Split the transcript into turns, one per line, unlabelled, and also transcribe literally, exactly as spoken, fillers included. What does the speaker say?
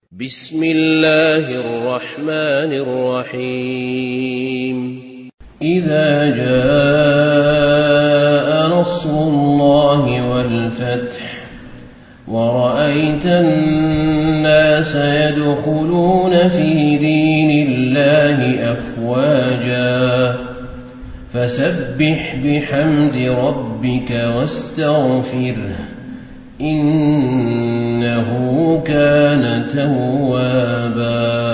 بسم الله الرحمن الرحيم إذا جاء نصر الله والفتح ورأيت الناس يدخلون في دين الله أفواجا فسبح بحمد ربك واستغفره إنه كان توابا.